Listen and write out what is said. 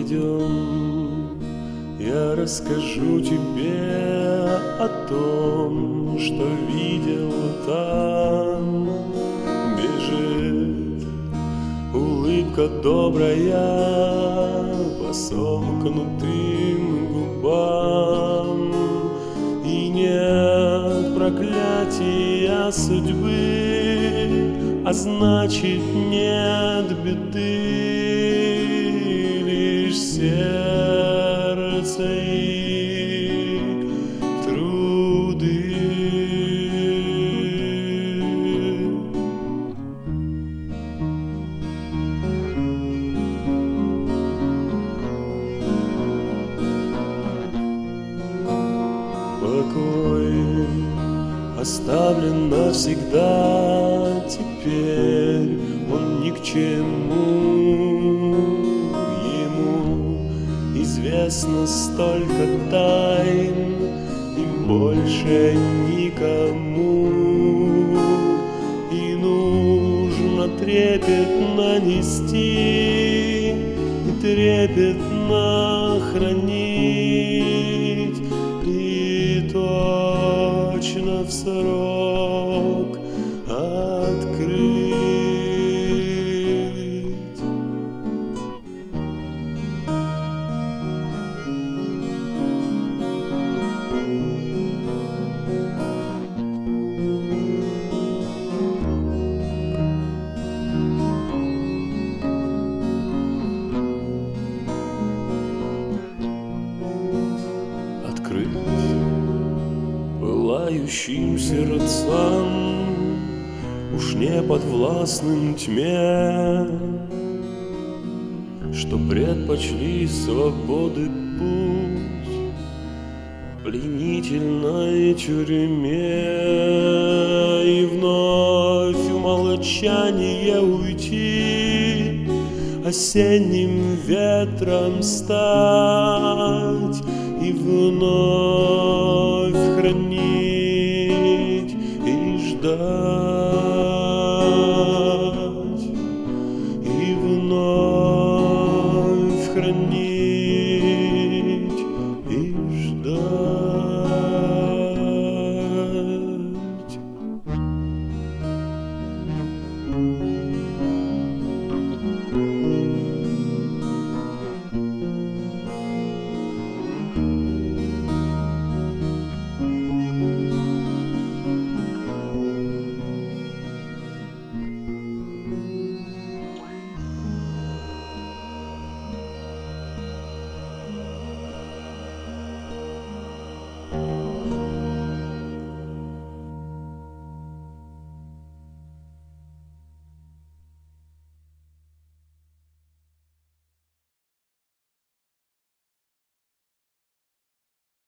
пойдем, я расскажу тебе о том, что видел там. Бежит улыбка добрая по сомкнутым губам, и нет проклятия судьбы, а значит нет беды, лишь сердце и труды. Покой оставлен навсегда, теперь он ни к чему. Ему известно столько тайн, и больше никому. И нужно трепетно нести, и трепетно хранить, и точно в срок открыть. Открыть пылающим сердцам, уж не подвластным тьме, что предпочли свободы путь пленительной тюрьме, и вновь в молчание уйти, осенним ветром стать, и вновь хранить